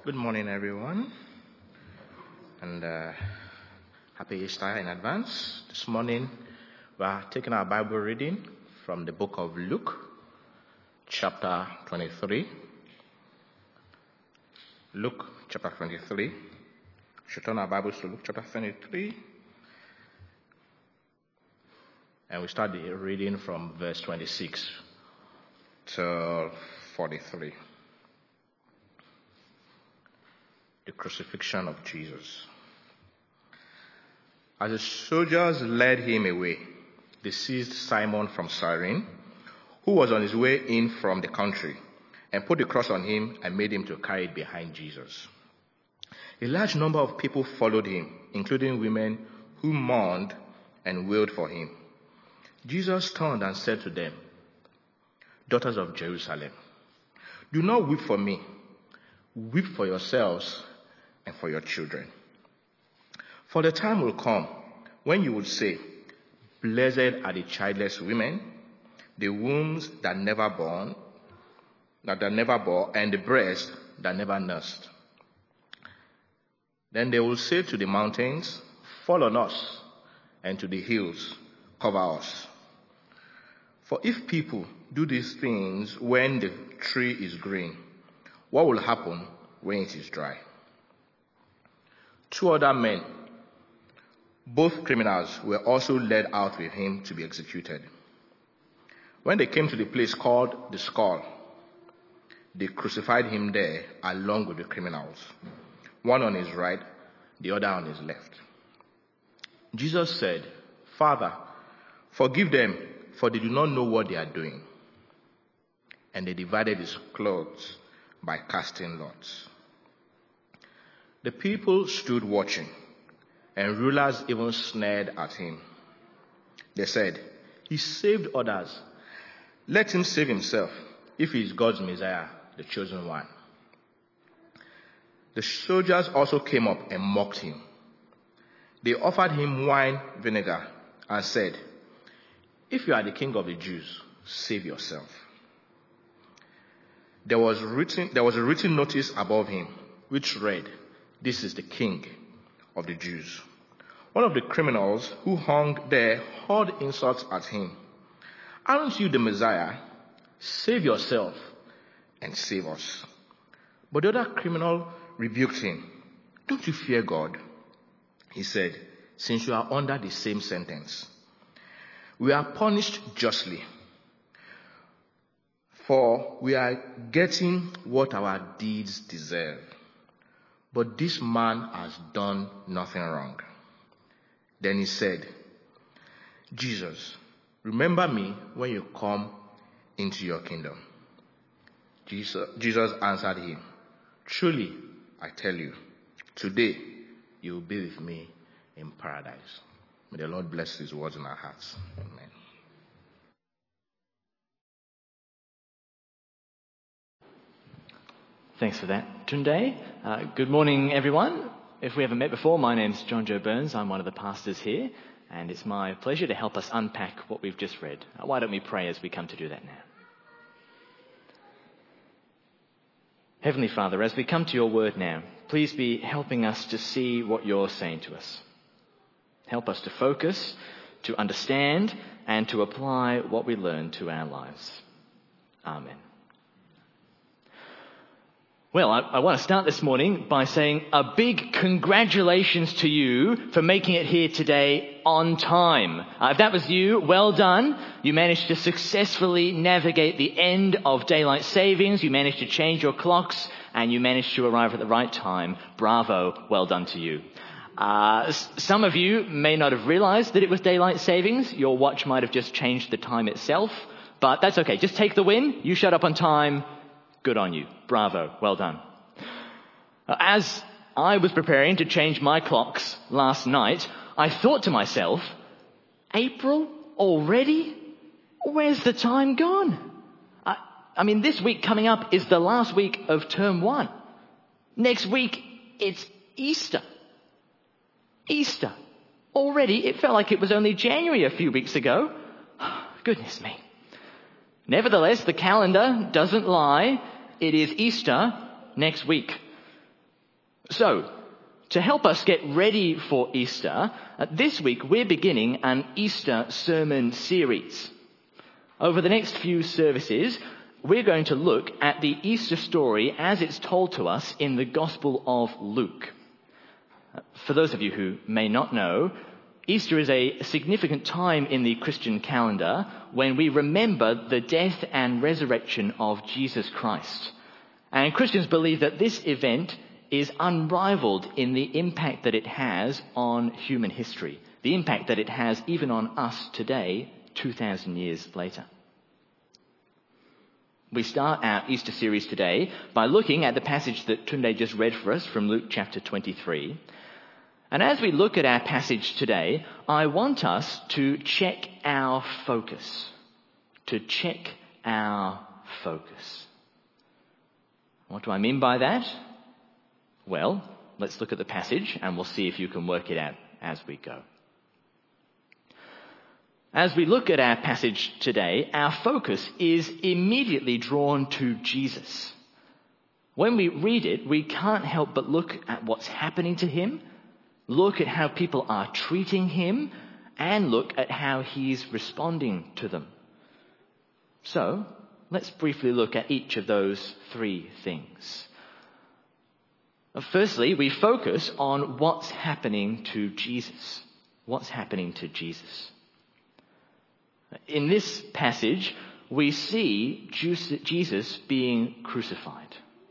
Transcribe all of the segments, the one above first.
Good morning, everyone, and happy Easter in advance. This morning, we are taking our Bible reading from the book of Luke, chapter 23. Luke, chapter 23. We should turn our Bibles to Luke, chapter 23, and we start the reading from verse 26 to 43. The crucifixion of Jesus. As the soldiers led him away, they seized Simon from Cyrene, who was on his way in from the country, and put the cross on him and made him to carry it behind Jesus. A large number of people followed him, including women who mourned and wailed for him. Jesus turned and said to them, "Daughters of Jerusalem, do not weep for me. Weep for yourselves and for your children. For the time will come when you will say, 'Blessed are the childless women, the wombs that never bore, and the breasts that never nursed.' Then they will say to the mountains, 'Fall on us,' and to the hills, 'Cover us.' For if people do these things when the tree is green, what will happen when it is dry?" 2 other men, both criminals, were also led out with him to be executed. When they came to the place called the Skull, they crucified him there along with the criminals, one on his right, the other on his left. Jesus said, "Father, forgive them, for they do not know what they are doing." And they divided his clothes by casting lots. The people stood watching, and rulers even sneered at him. They said, "He saved others. Let him save himself, if he is God's Messiah, the chosen one." The soldiers also came up and mocked him. They offered him wine vinegar and said, "If you are the king of the Jews, save yourself." There was a written notice above him, which read, "This is the King of the Jews." One of the criminals who hung there hurled insults at him. "Aren't you the Messiah? Save yourself and save us." But the other criminal rebuked him. "Don't you fear God?" He said, "Since you are under the same sentence. We are punished justly, for we are getting what our deeds deserve. But this man has done nothing wrong." Then he said, "Jesus, remember me when you come into your kingdom." Jesus answered him, "Truly, I tell you, today you will be with me in paradise." May the Lord bless his words in our hearts. Amen. Thanks for that, Tunde. Good morning, everyone. If we haven't met before, my name's John Joe Burns. I'm one of the pastors here, and it's my pleasure to help us unpack what we've just read. Why don't we pray as we come to do that now? Heavenly Father, as we come to your word now, please be helping us to see what you're saying to us. Help us to focus, to understand, and to apply what we learn to our lives. Amen. Well, I want to start this morning by saying a big congratulations to you for making it here today on time. If that was you, well done. You managed to successfully navigate the end of daylight savings. You managed to change your clocks, and you managed to arrive at the right time. Bravo. Well done to you. Some of you may not have realized that it was daylight savings. Your watch might have just changed the time itself, but that's okay. Just take the win. You showed up on time. Good on you. Bravo. Well done. As I was preparing to change my clocks last night, I thought to myself, April already? Where's the time gone? I mean, this week coming up is the last week of term 1. Next week, it's Easter. Easter. Already, it felt like it was only January a few weeks ago. Goodness me. Nevertheless, the calendar doesn't lie. It is Easter next week. So, to help us get ready for Easter, this week we're beginning an Easter sermon series. Over the next few services, we're going to look at the Easter story as it's told to us in the Gospel of Luke. For those of you who may not know, Easter is a significant time in the Christian calendar when we remember the death and resurrection of Jesus Christ. And Christians believe that this event is unrivaled in the impact that it has on human history, the impact that it has even on us today, 2,000 years later. We start our Easter series today by looking at the passage that Tunde just read for us from Luke chapter 23. And as we look at our passage today, I want us to check our focus. What do I mean by that? Well, let's look at the passage and we'll see if you can work it out as we go. As we look at our passage today, our focus is immediately drawn to Jesus. When we read it, we can't help but look at what's happening to him, look at how people are treating him, and look at how he's responding to them. So, let's briefly look at each of those three things. Firstly, we focus on what's happening to Jesus. What's happening to Jesus? In this passage, we see Jesus being crucified.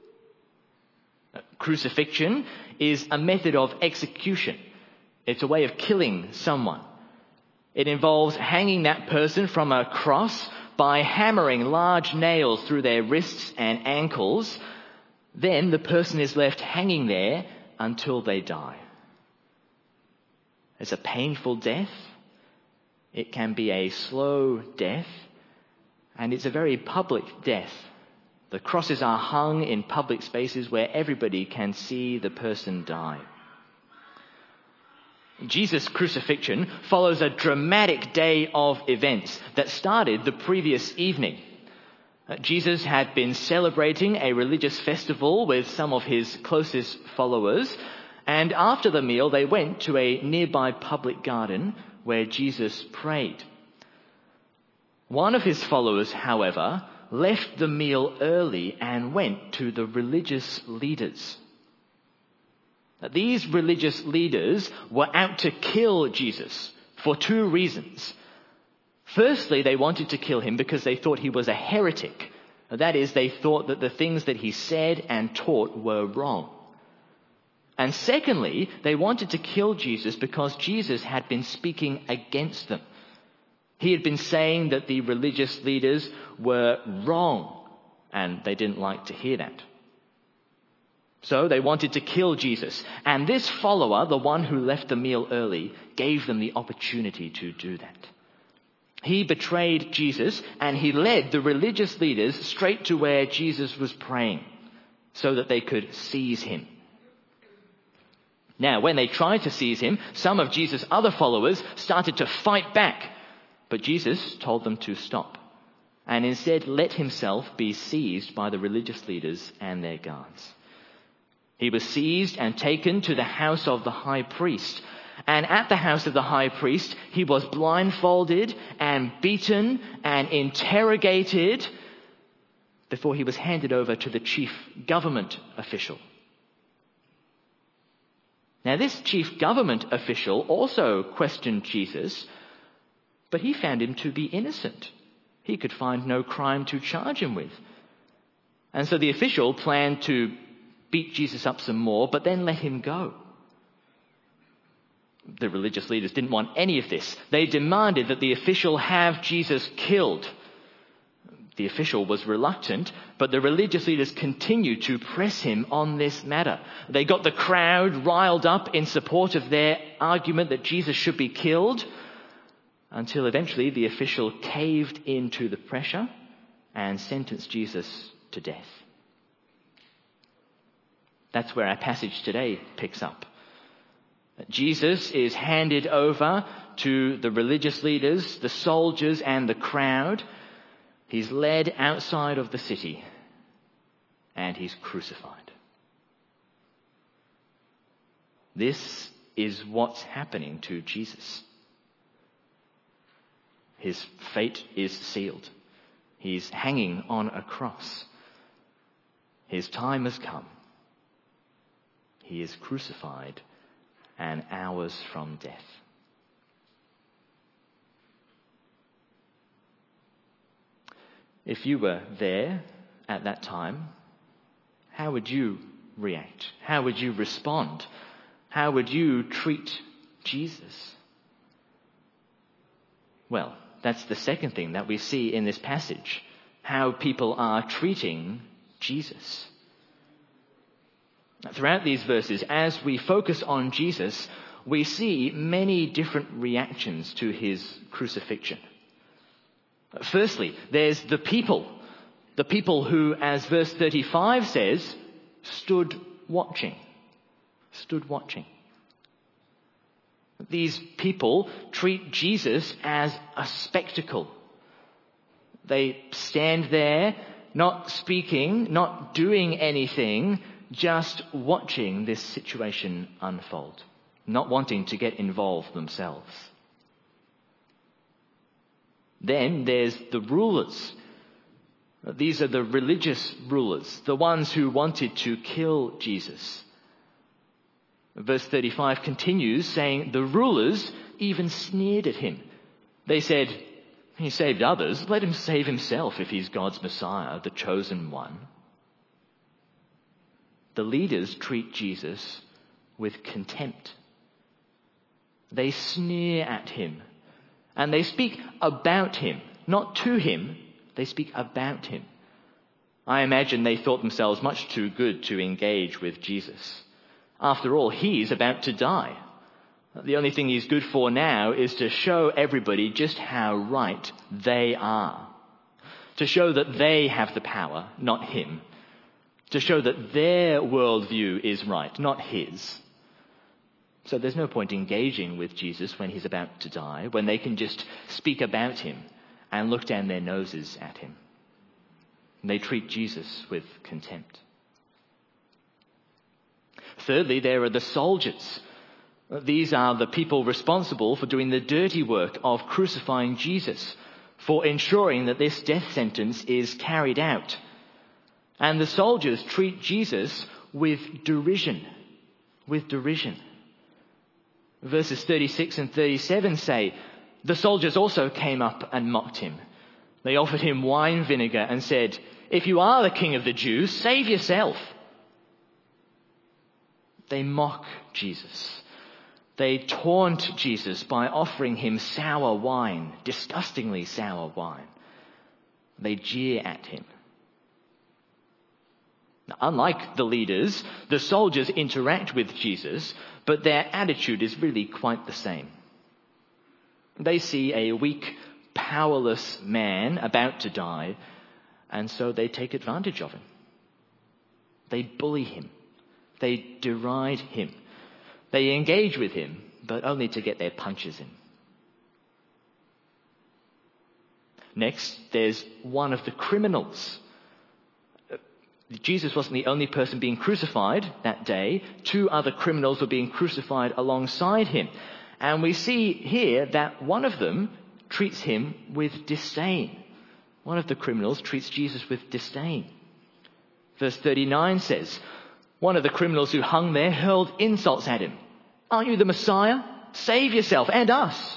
Crucifixion is a method of execution. It's a way of killing someone. It involves hanging that person from a cross by hammering large nails through their wrists and ankles. Then the person is left hanging there until they die. It's a painful death. It can be a slow death. And it's a very public death. The crosses are hung in public spaces where everybody can see the person die. Jesus' crucifixion follows a dramatic day of events that started the previous evening. Jesus had been celebrating a religious festival with some of his closest followers, and after the meal they went to a nearby public garden where Jesus prayed. One of his followers, however, left the meal early and went to the religious leaders. These religious leaders were out to kill Jesus for two reasons. Firstly, they wanted to kill him because they thought he was a heretic. That is, they thought that the things that he said and taught were wrong. And secondly, they wanted to kill Jesus because Jesus had been speaking against them. He had been saying that the religious leaders were wrong, and they didn't like to hear that. So they wanted to kill Jesus. And this follower, the one who left the meal early, gave them the opportunity to do that. He betrayed Jesus, and he led the religious leaders straight to where Jesus was praying so that they could seize him. Now, when they tried to seize him, some of Jesus' other followers started to fight back. But Jesus told them to stop and instead let himself be seized by the religious leaders and their guards. He was seized and taken to the house of the high priest. And at the house of the high priest, he was blindfolded and beaten and interrogated before he was handed over to the chief government official. Now, this chief government official also questioned Jesus, but he found him to be innocent. He could find no crime to charge him with. And so the official planned to beat Jesus up some more, but then let him go. The religious leaders didn't want any of this. They demanded that the official have Jesus killed. The official was reluctant, but the religious leaders continued to press him on this matter. They got the crowd riled up in support of their argument that Jesus should be killed, until eventually the official caved into the pressure and sentenced Jesus to death. That's where our passage today picks up. Jesus is handed over to the religious leaders, the soldiers, and the crowd. He's led outside of the city, and he's crucified. This is what's happening to Jesus. His fate is sealed. He's hanging on a cross. His time has come. He is crucified and hours from death. If you were there at that time, how would you react? How would you respond? How would you treat Jesus? Well, that's the second thing that we see in this passage, how people are treating Jesus. Throughout these verses, as we focus on Jesus, we see many different reactions to his crucifixion. Firstly, there's the people who, as verse 35 says, stood watching. These people treat Jesus as a spectacle. They stand there, not speaking, not doing anything, just watching this situation unfold, not wanting to get involved themselves. Then there's the rulers. These are the religious rulers, the ones who wanted to kill Jesus. Verse 35 continues saying, the rulers even sneered at him. They said, he saved others, let him save himself if he's God's Messiah, the chosen one. The leaders treat Jesus with contempt. They sneer at him, and they speak about him, not to him, they speak about him. I imagine they thought themselves much too good to engage with Jesus. After all, he's about to die. The only thing he's good for now is to show everybody just how right they are. To show that they have the power, not him. To show that their worldview is right, not his. So there's no point engaging with Jesus when he's about to die, when they can just speak about him and look down their noses at him. And they treat Jesus with contempt. Thirdly, there are the soldiers. These are the people responsible for doing the dirty work of crucifying Jesus, for ensuring that this death sentence is carried out. And the soldiers treat Jesus with derision. Verses 36 and 37 say, the soldiers also came up and mocked him. They offered him wine vinegar and said, if you are the king of the Jews, save yourself. They mock Jesus. They taunt Jesus by offering him sour wine, disgustingly sour wine. They jeer at him. Now, unlike the leaders, the soldiers interact with Jesus, but their attitude is really quite the same. They see a weak, powerless man about to die, and so they take advantage of him. They bully him. They deride him. They engage with him, but only to get their punches in. Next, there's one of the criminals. Jesus wasn't the only person being crucified that day. 2 other criminals were being crucified alongside him. And we see here that one of them treats him with disdain. One of the criminals treats Jesus with disdain. Verse 39 says, one of the criminals who hung there hurled insults at him. Aren't you the Messiah? Save yourself and us.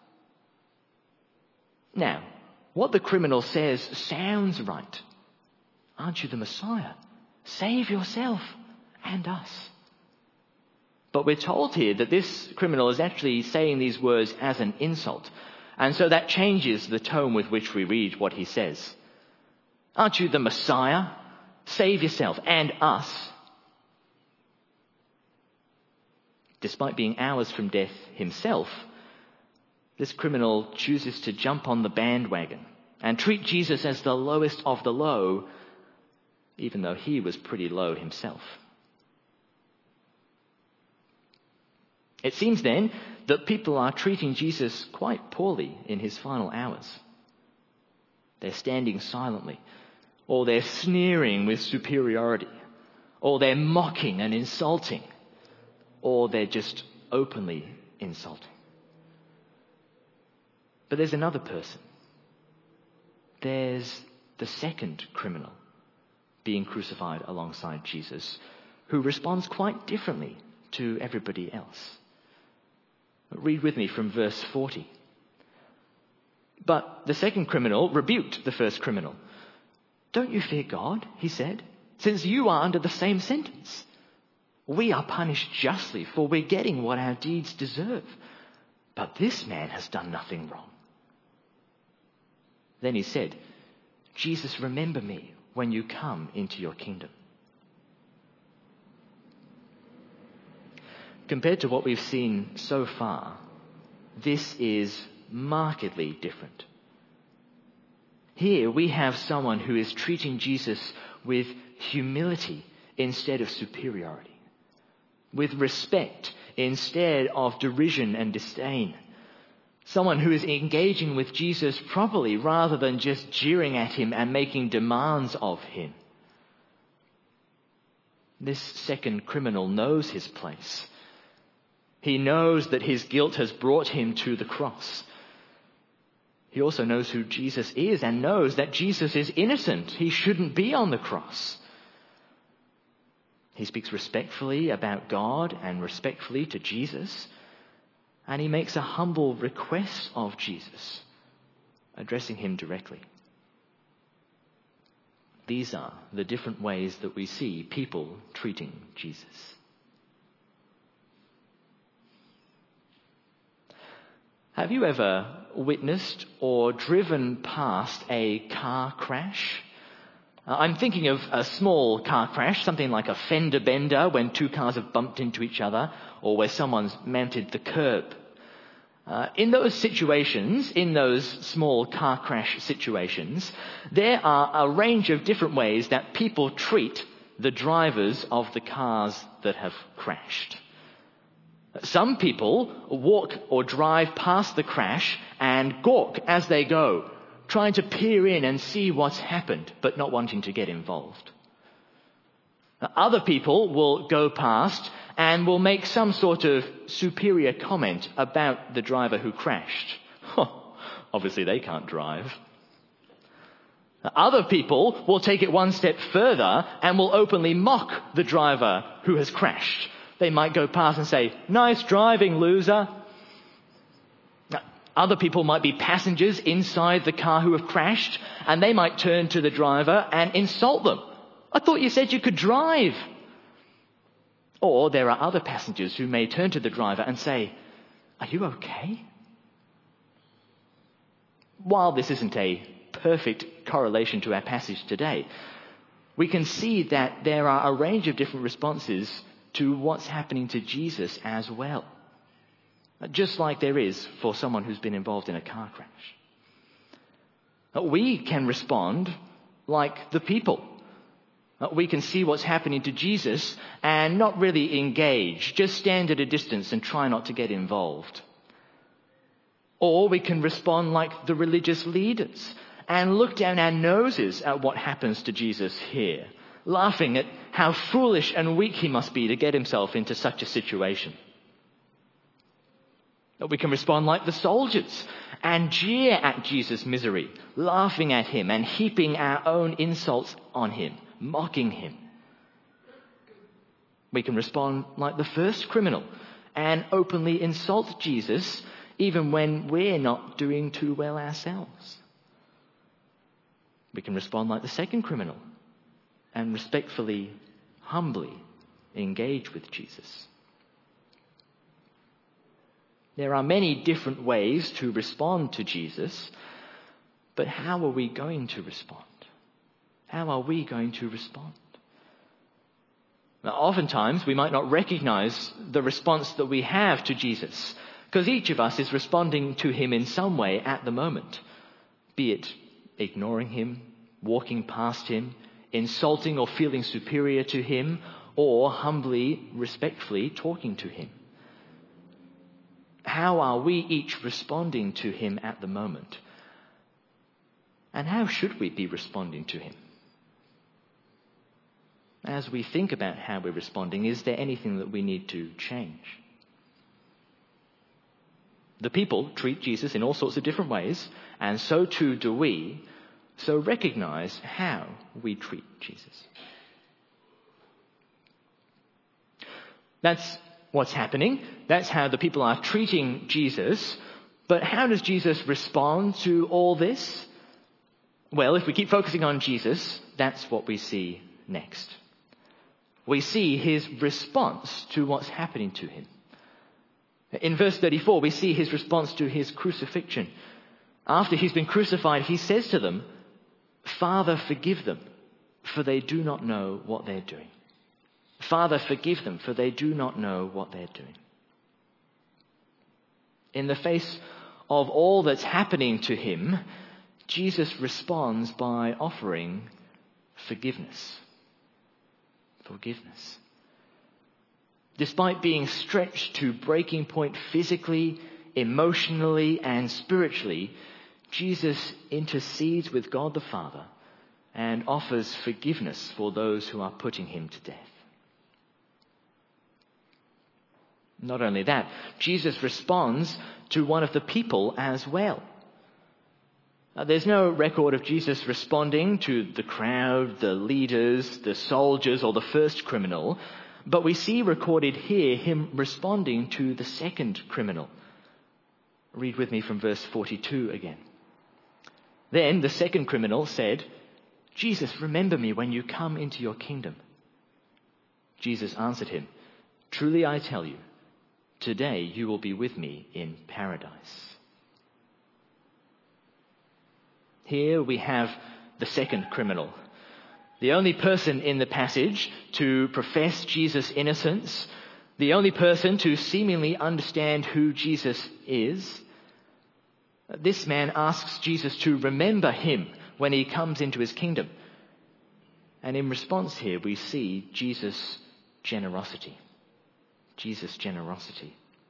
Now, what the criminal says sounds right. Aren't you the Messiah? Save yourself and us. But we're told here that this criminal is actually saying these words as an insult. And so that changes the tone with which we read what he says. Aren't you the Messiah? Save yourself and us. Despite being hours from death himself, this criminal chooses to jump on the bandwagon and treat Jesus as the lowest of the low, even though he was pretty low himself. It seems then that people are treating Jesus quite poorly in his final hours. They're standing silently, or they're sneering with superiority, or they're mocking and insulting. or they're just openly insulting. But there's another person. There's the second criminal being crucified alongside Jesus, who responds quite differently to everybody else. Read with me from verse 40. But the second criminal rebuked the first criminal. "Don't you fear God," he said, "since you are under the same sentence? We are punished justly, for we're getting what our deeds deserve. But this man has done nothing wrong." Then he said, "Jesus, remember me when you come into your kingdom." Compared to what we've seen so far, this is markedly different. Here we have someone who is treating Jesus with humility instead of superiority, with respect instead of derision and disdain. Someone who is engaging with Jesus properly rather than just jeering at him and making demands of him. This second criminal knows his place. He knows that his guilt has brought him to the cross. He also knows who Jesus is and knows that Jesus is innocent. He shouldn't be on the cross. He speaks respectfully about God and respectfully to Jesus. And he makes a humble request of Jesus, addressing him directly. These are the different ways that we see people treating Jesus. Have you ever witnessed or driven past a car crash? I'm thinking of a small car crash, something like a fender bender when two cars have bumped into each other, or where someone's mounted the curb. In those situations, in those small car crash situations, there are a range of different ways that people treat the drivers of the cars that have crashed. Some people walk or drive past the crash and gawk as they go, trying to peer in and see what's happened, but not wanting to get involved. Other people will go past and will make some sort of superior comment about the driver who crashed. Obviously they can't drive. Other people will take it one step further and will openly mock the driver who has crashed. They might go past and say, "Nice driving, loser." Other people might be passengers inside the car who have crashed, and they might turn to the driver and insult them. "I thought you said you could drive." Or there are other passengers who may turn to the driver and say, "Are you okay?" While this isn't a perfect correlation to our passage today, we can see that there are a range of different responses to what's happening to Jesus as well. Just like there is for someone who's been involved in a car crash. We can respond like the people. We can see what's happening to Jesus and not really engage, just stand at a distance and try not to get involved. Or we can respond like the religious leaders and look down our noses at what happens to Jesus here, laughing at how foolish and weak he must be to get himself into such a situation. We can respond like the soldiers and jeer at Jesus' misery, laughing at him and heaping our own insults on him, mocking him. We can respond like the first criminal and openly insult Jesus even when we're not doing too well ourselves. We can respond like the second criminal and respectfully, humbly engage with Jesus. There are many different ways to respond to Jesus, but how are we going to respond? How are we going to respond? Now, oftentimes we might not recognize the response that we have to Jesus, because each of us is responding to him in some way at the moment, be it ignoring him, walking past him, insulting or feeling superior to him, or humbly, respectfully talking to him. How are we each responding to him at the moment? And how should we be responding to him? As we think about how we're responding, is there anything that we need to change? The people treat Jesus in all sorts of different ways, and so too do we. So recognize how we treat Jesus. That's what's happening. That's how the people are treating Jesus. But how does Jesus respond to all this? Well, if we keep focusing on Jesus, that's what we see next. We see his response to what's happening to him. In verse 34, we see his response to his crucifixion. After he's been crucified, he says to them, "Father, forgive them, for they do not know what they're doing." Father, forgive them, for they do not know what they're doing. In the face of all that's happening to him, Jesus responds by offering forgiveness. Forgiveness. Despite being stretched to breaking point physically, emotionally, and spiritually, Jesus intercedes with God the Father and offers forgiveness for those who are putting him to death. Not only that, Jesus responds to one of the people as well. There's no record of Jesus responding to the crowd, the leaders, the soldiers, or the first criminal, but we see recorded here him responding to the second criminal. Read with me from verse 42 again. Then the second criminal said, "Jesus, remember me when you come into your kingdom." Jesus answered him, "Truly I tell you, today you will be with me in paradise." Here we have the second criminal, the only person in the passage to profess Jesus' innocence, the only person to seemingly understand who Jesus is. This man asks Jesus to remember him when he comes into his kingdom. And in response here, we see Jesus' generosity. Jesus' generosity.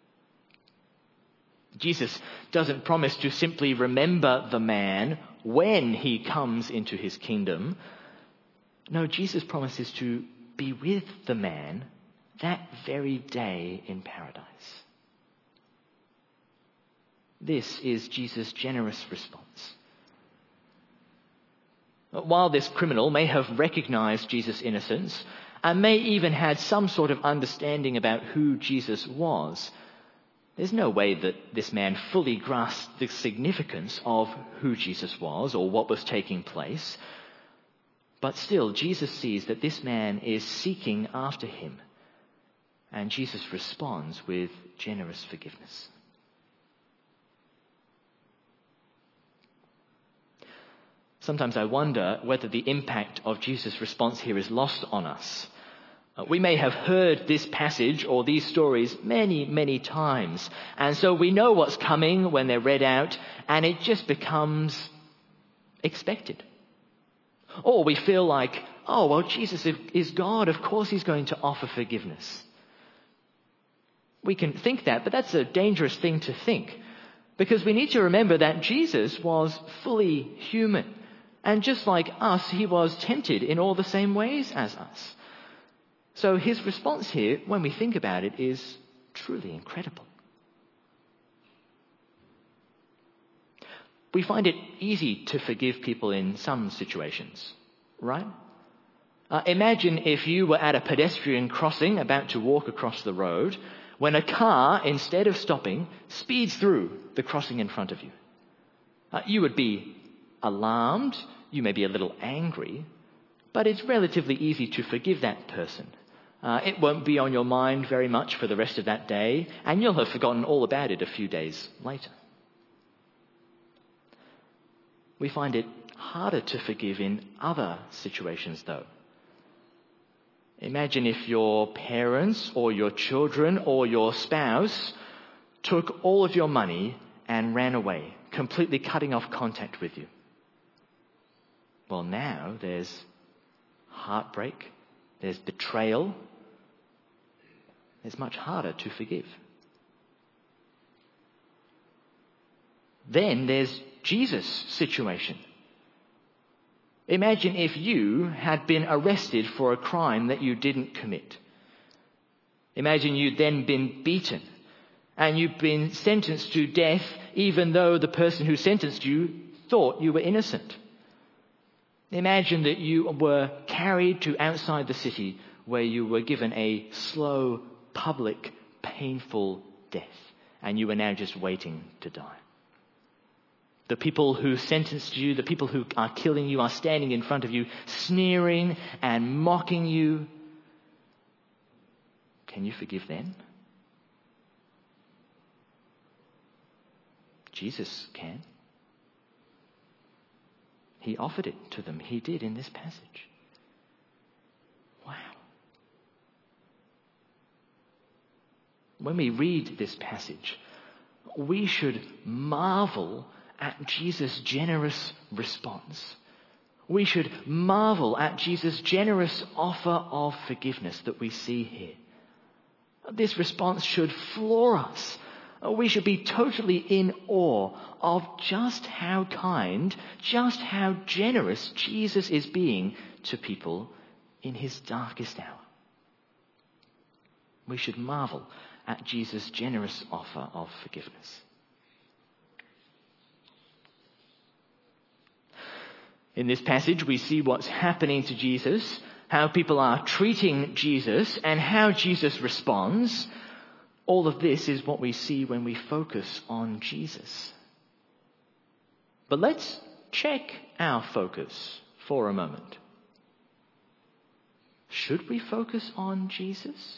Jesus doesn't promise to simply remember the man when he comes into his kingdom. No, Jesus promises to be with the man that very day in paradise. This is Jesus' generous response. While this criminal may have recognized Jesus' innocence and may even had some sort of understanding about who Jesus was, there's no way that this man fully grasped the significance of who Jesus was or what was taking place. But still, Jesus sees that this man is seeking after him, and Jesus responds with generous forgiveness. Sometimes I wonder whether the impact of Jesus' response here is lost on us. We may have heard this passage or these stories many, many times, and so we know what's coming when they're read out, and it just becomes expected. Or we feel like, oh, well, Jesus is God, of course he's going to offer forgiveness. We can think that, but that's a dangerous thing to think, because we need to remember that Jesus was fully human, and just like us, he was tempted in all the same ways as us. So his response here, when we think about it, is truly incredible. We find it easy to forgive people in some situations, right? Imagine if you were at a pedestrian crossing about to walk across the road when a car, instead of stopping, speeds through the crossing in front of you. You would be alarmed, you may be a little angry, but it's relatively easy to forgive that person. It won't be on your mind very much for the rest of that day, and you'll have forgotten all about it a few days later. We find it harder to forgive in other situations, though. Imagine if your parents or your children or your spouse took all of your money and ran away, completely cutting off contact with you. Well, now there's heartbreak, there's betrayal. It's much harder to forgive. Then there's Jesus' situation. Imagine if you had been arrested for a crime that you didn't commit. Imagine you'd then been beaten and you've been sentenced to death even though the person who sentenced you thought you were innocent. Imagine that you were carried to outside the city where you were given a slow, public, painful death and you were now just waiting to die. The people who sentenced you, the people who are killing you, are standing in front of you, sneering and mocking you. Can you forgive them? Jesus can. He offered it to them. He did in this passage. Wow. When we read this passage, we should marvel at Jesus' generous response. We should marvel at Jesus' generous offer of forgiveness that we see here. This response should floor us. We should be totally in awe of just how kind, just how generous Jesus is being to people in his darkest hour. We should marvel at Jesus' generous offer of forgiveness. In this passage, we see what's happening to Jesus, how people are treating Jesus, and how Jesus responds. All of this is what we see when we focus on Jesus. But let's check our focus for a moment. Should we focus on Jesus?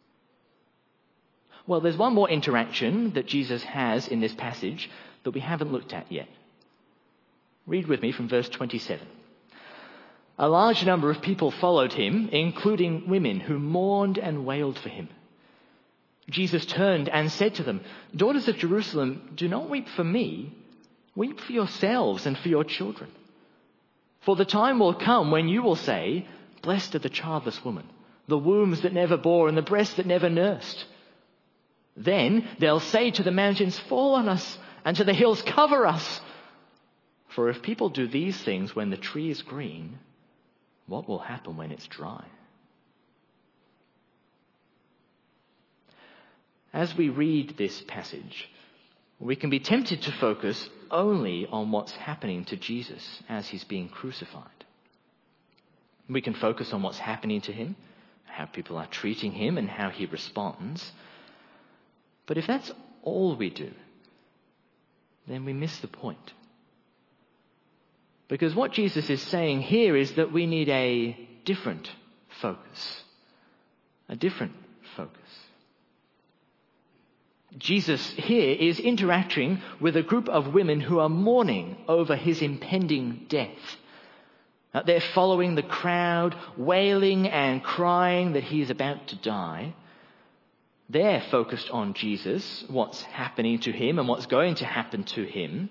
Well, there's one more interaction that Jesus has in this passage that we haven't looked at yet. Read with me from verse 27. A large number of people followed him, including women who mourned and wailed for him. Jesus turned and said to them, "Daughters of Jerusalem, do not weep for me. Weep for yourselves and for your children. For the time will come when you will say, 'Blessed are the childless woman, the wombs that never bore and the breasts that never nursed.' Then they'll say to the mountains, 'Fall on us,' and to the hills, 'Cover us.' For if people do these things when the tree is green, what will happen when it's dry?" As we read this passage, we can be tempted to focus only on what's happening to Jesus as he's being crucified. We can focus on what's happening to him, how people are treating him, and how he responds. But if that's all we do, then we miss the point. Because what Jesus is saying here is that we need a different focus. A different focus. Jesus here is interacting with a group of women who are mourning over his impending death. They're following the crowd, wailing and crying that he is about to die. They're focused on Jesus, what's happening to him and what's going to happen to him.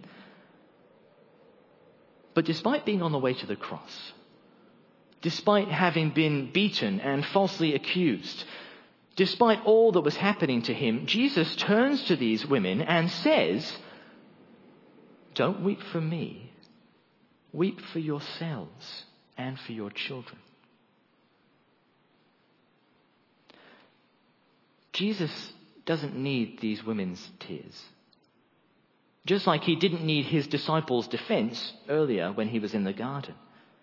But despite being on the way to the cross, despite having been beaten and falsely accused, despite all that was happening to him, Jesus turns to these women and says, "Don't weep for me. Weep for yourselves and for your children." Jesus doesn't need these women's tears. Just like he didn't need his disciples' defense earlier when he was in the garden.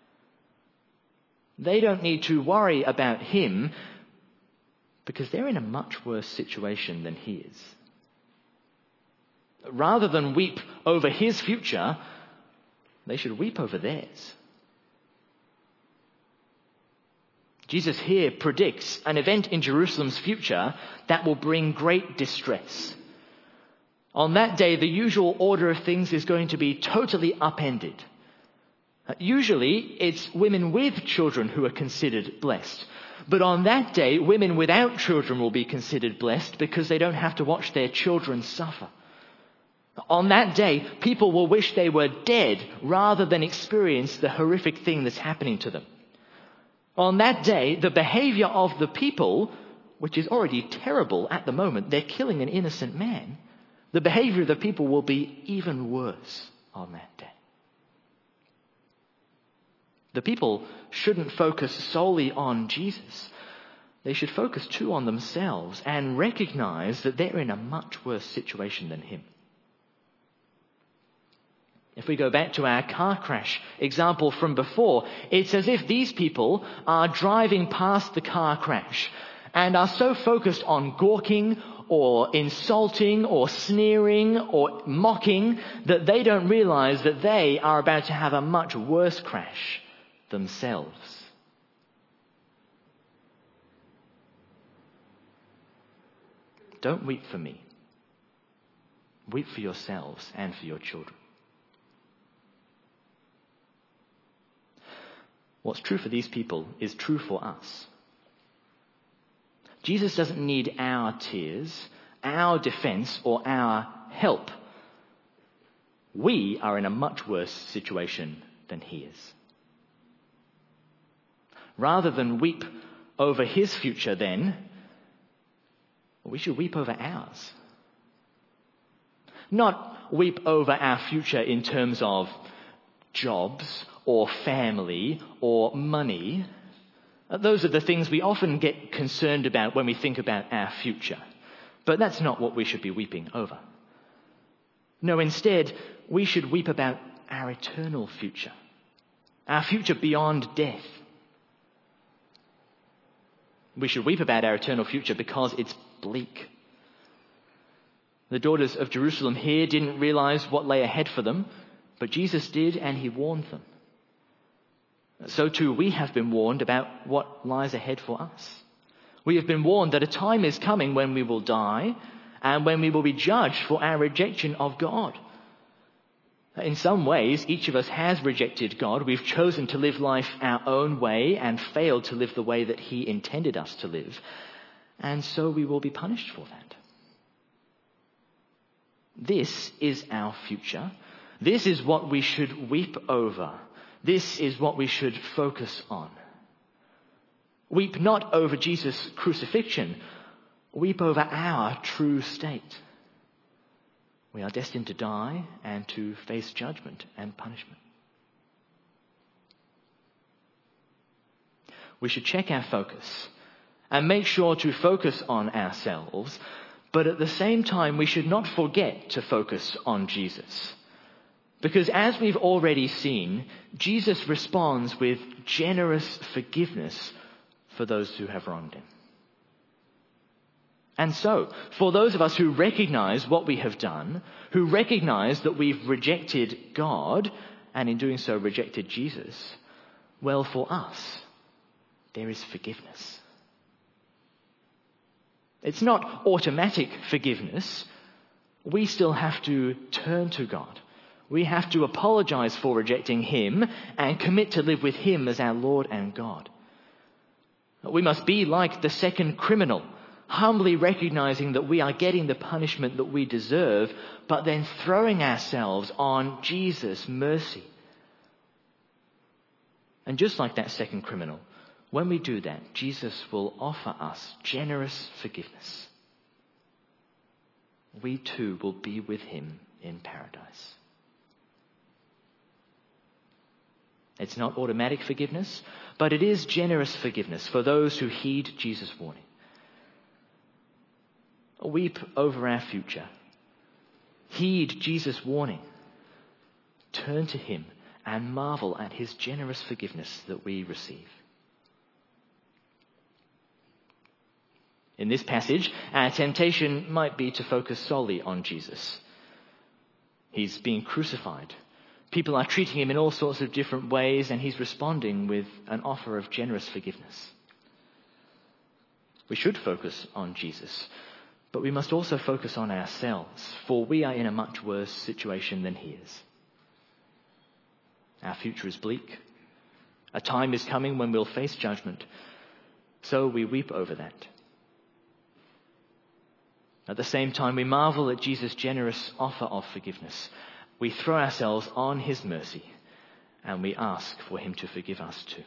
They don't need to worry about him because they're in a much worse situation than he is. Rather than weep over his future, they should weep over theirs. Jesus here predicts an event in Jerusalem's future that will bring great distress. On that day, the usual order of things is going to be totally upended. Usually, it's women with children who are considered blessed. But on that day, women without children will be considered blessed because they don't have to watch their children suffer. On that day, people will wish they were dead rather than experience the horrific thing that's happening to them. On that day, the behavior of the people, which is already terrible at the moment, they're killing an innocent man. The behavior of the people will be even worse on that day. The people shouldn't focus solely on Jesus. They should focus too on themselves and recognize that they're in a much worse situation than him. If we go back to our car crash example from before, it's as if these people are driving past the car crash and are so focused on gawking or insulting or sneering or mocking that they don't realize that they are about to have a much worse crash themselves. Don't weep for me. Weep for yourselves and for your children. What's true for these people is true for us. Jesus doesn't need our tears, our defense, or our help. We are in a much worse situation than he is. Rather than weep over his future then, we should weep over ours. Not weep over our future in terms of jobs or family or money. Those are the things we often get concerned about when we think about our future. But that's not what we should be weeping over. No, instead, we should weep about our eternal future. Our future beyond death. We should weep about our eternal future because it's bleak. The daughters of Jerusalem here didn't realize what lay ahead for them, but Jesus did, and he warned them. So too, we have been warned about what lies ahead for us. We have been warned that a time is coming when we will die and when we will be judged for our rejection of God. In some ways, each of us has rejected God. We've chosen to live life our own way and failed to live the way that he intended us to live. And so we will be punished for that. This is our future. This is what we should weep over. This is what we should focus on. Weep not over Jesus' crucifixion. Weep over our true state. We are destined to die and to face judgment and punishment. We should check our focus and make sure to focus on ourselves, but at the same time we should not forget to focus on Jesus. Because as we've already seen, Jesus responds with generous forgiveness for those who have wronged him. And so, for those of us who recognize what we have done, who recognize that we've rejected God, and in doing so rejected Jesus, well, for us, there is forgiveness. It's not automatic forgiveness. We still have to turn to God. We have to apologize for rejecting him and commit to live with him as our Lord and God. We must be like the second criminal, humbly recognizing that we are getting the punishment that we deserve, but then throwing ourselves on Jesus' mercy. And just like that second criminal, when we do that, Jesus will offer us generous forgiveness. We too will be with him in paradise. It's not automatic forgiveness, but it is generous forgiveness for those who heed Jesus' warning. Weep over our future. Heed Jesus' warning. Turn to him and marvel at his generous forgiveness that we receive. In this passage, our temptation might be to focus solely on Jesus. He's being crucified. People are treating him in all sorts of different ways, and he's responding with an offer of generous forgiveness. We should focus on Jesus, but we must also focus on ourselves, for we are in a much worse situation than he is. Our future is bleak. A time is coming when we'll face judgment, so we weep over that. At the same time, we marvel at Jesus' generous offer of forgiveness. We throw ourselves on his mercy, and we ask for him to forgive us too.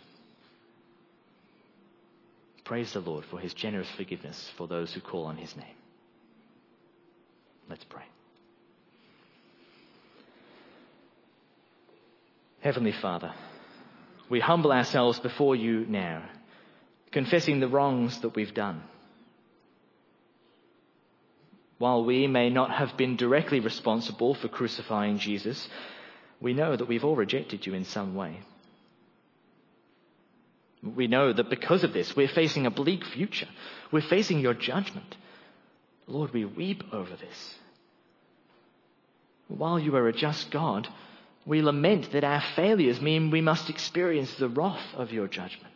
Praise the Lord for his generous forgiveness for those who call on his name. Let's pray. Heavenly Father, we humble ourselves before you now, confessing the wrongs that we've done. While we may not have been directly responsible for crucifying Jesus, we know that we've all rejected you in some way. We know that because of this, we're facing a bleak future. We're facing your judgment. Lord, we weep over this. While you are a just God, we lament that our failures mean we must experience the wrath of your judgment.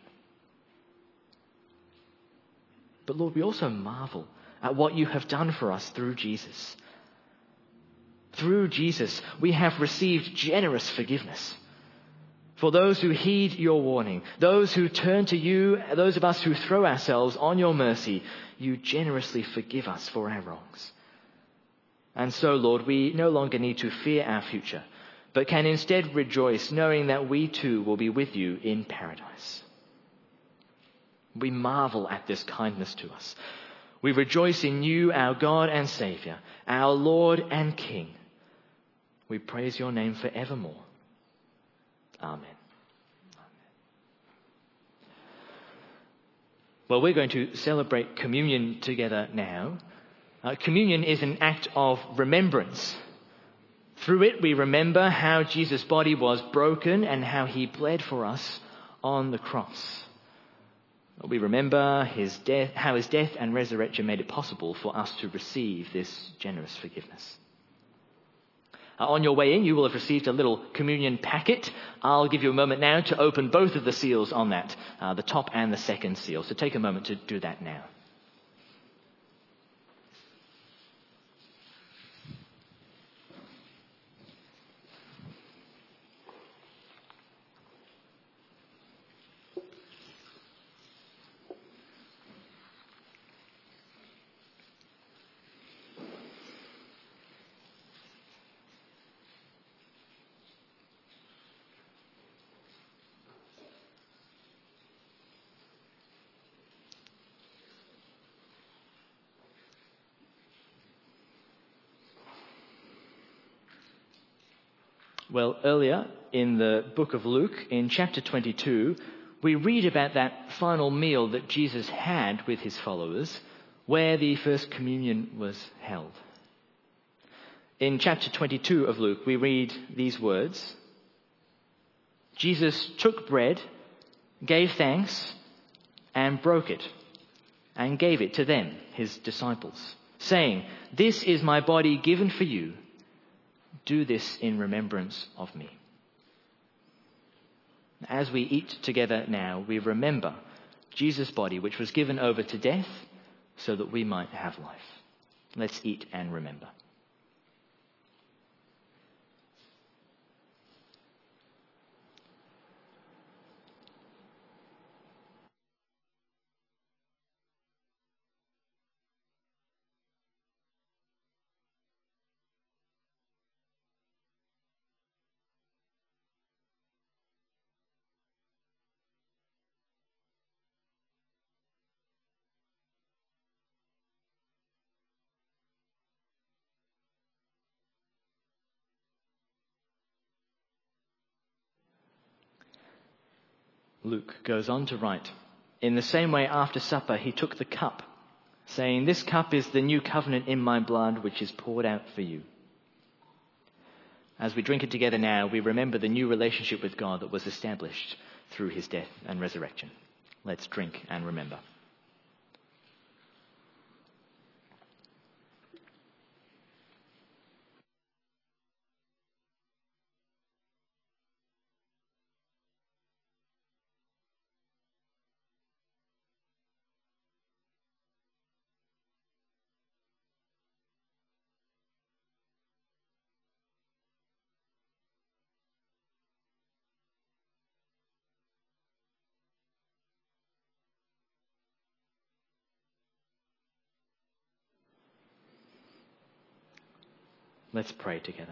But Lord, we also marvel at what you have done for us through Jesus. Through Jesus, we have received generous forgiveness. For those who heed your warning, those who turn to you, those of us who throw ourselves on your mercy, you generously forgive us for our wrongs. And so, Lord, we no longer need to fear our future, but can instead rejoice knowing that we too will be with you in paradise. We marvel at this kindness to us. We rejoice in you, our God and Saviour, our Lord and King. We praise your name forevermore. Amen. Well, we're going to celebrate communion together now. Communion is an act of remembrance. Through it, we remember how Jesus' body was broken and how he bled for us on the cross. We remember his death, how his death and resurrection made it possible for us to receive this generous forgiveness. On your way in, you will have received a little communion packet. I'll give you a moment now to open both of the seals on that, the top and the second seal. So take a moment to do that now. Well, earlier in the book of Luke, in chapter 22, we read about that final meal that Jesus had with his followers, where the first communion was held. In chapter 22 of Luke, we read these words: Jesus took bread, gave thanks, and broke it, and gave it to them, his disciples, saying, "This is my body given for you. Do this in remembrance of me." As we eat together now, we remember Jesus' body, which was given over to death so that we might have life. Let's eat and remember. Luke goes on to write, "In the same way after supper he took the cup, saying, 'This cup is the new covenant in my blood, which is poured out for you.'" As we drink it together now, we remember the new relationship with God that was established through his death and resurrection. Let's drink and remember. Let's pray together.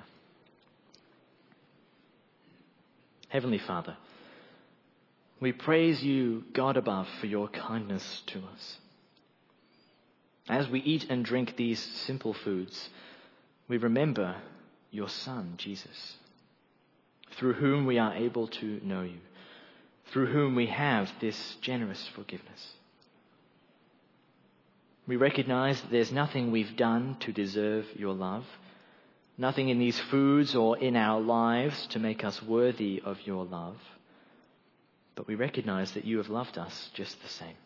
Heavenly Father, we praise you, God above, for your kindness to us. As we eat and drink these simple foods, we remember your Son, Jesus, through whom we are able to know you, through whom we have this generous forgiveness. We recognize that there's nothing we've done to deserve your love, nothing in these foods or in our lives to make us worthy of your love, but we recognize that you have loved us just the same.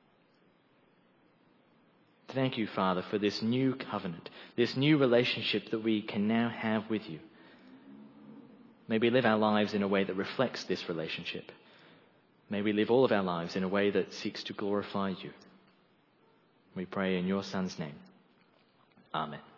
Thank you, Father, for this new covenant, this new relationship that we can now have with you. May we live our lives in a way that reflects this relationship. May we live all of our lives in a way that seeks to glorify you. We pray in your Son's name. Amen.